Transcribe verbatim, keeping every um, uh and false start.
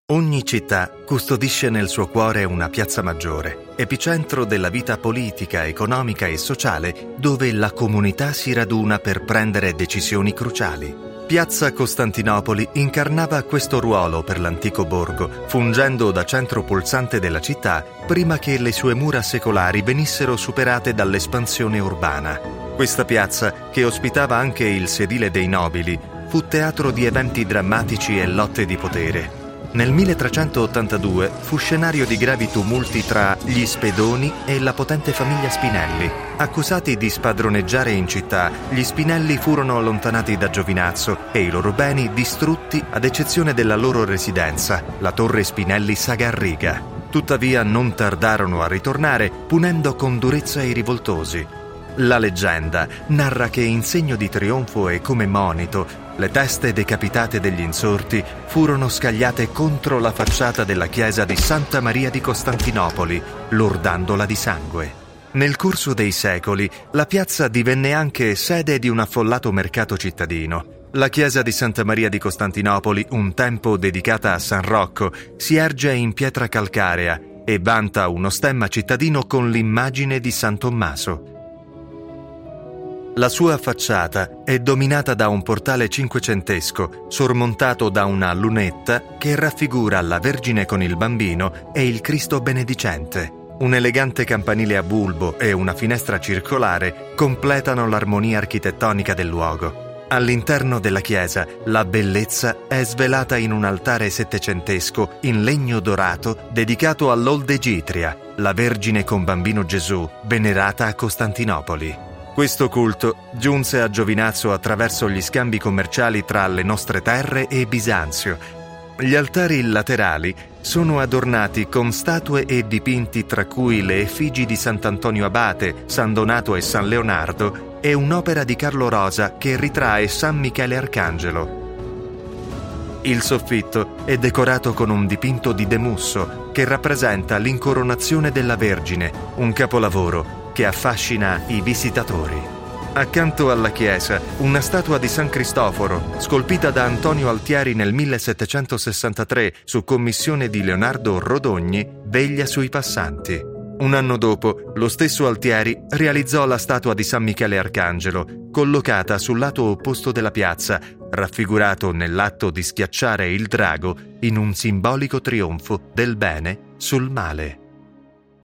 Ogni città custodisce nel suo cuore una piazza maggiore, epicentro della vita politica, economica e sociale, dove la comunità si raduna per prendere decisioni cruciali. Piazza Costantinopoli incarnava questo ruolo per l'antico borgo, fungendo da centro pulsante della città prima che le sue mura secolari venissero superate dall'espansione urbana. Questa piazza, che ospitava anche il sedile dei nobili, fu teatro di eventi drammatici e lotte di potere. Nel milletrecentottantadue fu scenario di gravi tumulti tra gli Spedoni e la potente famiglia Spinelli. Accusati di spadroneggiare in città, gli Spinelli furono allontanati da Giovinazzo e i loro beni distrutti ad eccezione della loro residenza, la torre Spinelli Sagarriga. Tuttavia non tardarono a ritornare, punendo con durezza i rivoltosi. La leggenda narra che in segno di trionfo e come monito le teste decapitate degli insorti furono scagliate contro la facciata della chiesa di Santa Maria di Costantinopoli, lordandola di sangue. Nel corso dei secoli, la piazza divenne anche sede di un affollato mercato cittadino. La chiesa di Santa Maria di Costantinopoli, un tempo dedicata a San Rocco, si erge in pietra calcarea e vanta uno stemma cittadino con l'immagine di San Tommaso. La sua facciata è dominata da un portale cinquecentesco, sormontato da una lunetta che raffigura la Vergine con il Bambino e il Cristo Benedicente. Un elegante campanile a bulbo e una finestra circolare completano l'armonia architettonica del luogo. All'interno della chiesa, la bellezza è svelata in un altare settecentesco in legno dorato dedicato all'Oldegitria, la Vergine con Bambino Gesù, venerata a Costantinopoli. Questo culto giunse a Giovinazzo attraverso gli scambi commerciali tra le nostre terre e Bisanzio. Gli altari laterali sono adornati con statue e dipinti tra cui le effigi di Sant'Antonio Abate, San Donato e San Leonardo e un'opera di Carlo Rosa che ritrae San Michele Arcangelo. Il soffitto è decorato con un dipinto di De Musso che rappresenta l'incoronazione della Vergine, un capolavoro che affascina i visitatori. Accanto alla chiesa, una statua di San Cristoforo, scolpita da Antonio Altieri nel millesettecentosessantatré su commissione di Leonardo Rodogni, veglia sui passanti. Un anno dopo, lo stesso Altieri realizzò la statua di San Michele Arcangelo, collocata sul lato opposto della piazza, raffigurato nell'atto di schiacciare il drago in un simbolico trionfo del bene sul male.